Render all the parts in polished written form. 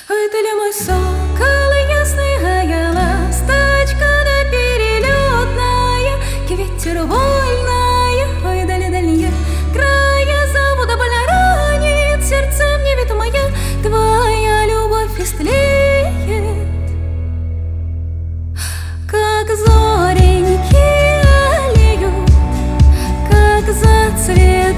Ой, ты ли мой сокол ясный, ласточка да перелетная, к ветеру вольная, ой, дали-дальние края зовут, да больно ранит сердце мне, ведь моя твоя любовь истлеет, как зореньки алеют, как зацветает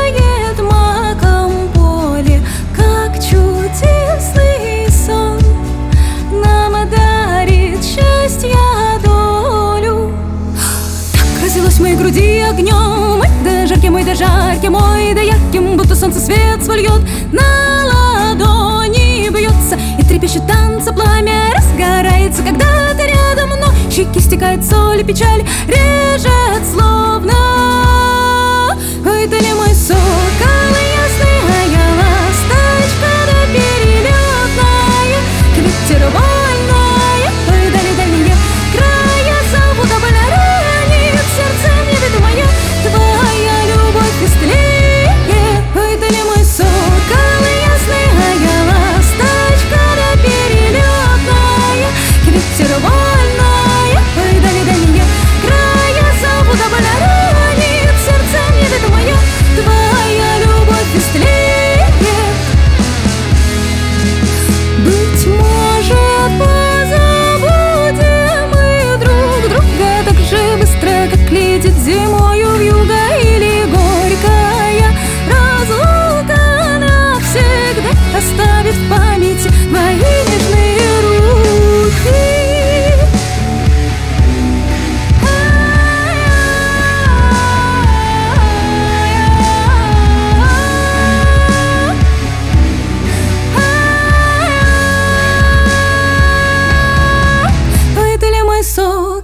маком поле, как чудесный сон нам дарит счастье долю. Так разлилось в моей груди огнем, ой, да жарким, ой, да жарким, ой, да ярким, будто солнце свет свой льет, на ладони бьется и трепещет танца пламя, разгорается, когда ты рядом, но щеки стекает соль и печаль, режет словно. Ой, ты ли мой сокол ясный, ласточка да перелетная, к ветеру вольная, ой, дали-дальние края зовут, да больно ранит сердце мне, ведь моя твоя любовь истлеет. Ой, ты ли мой сокол ясный, ласточка да перелетная, к ветеру вольная, ой, дали-дальние края зовут, да больно ранит сердце мне, ведь моя твоя любовь истлеет. Быть может, позабудем мы друг друга так же быстро, как летит зимою вьюга, или горькая разлука навсегда оставит в памяти твои нежные руки. Ой, ты ли мой сон?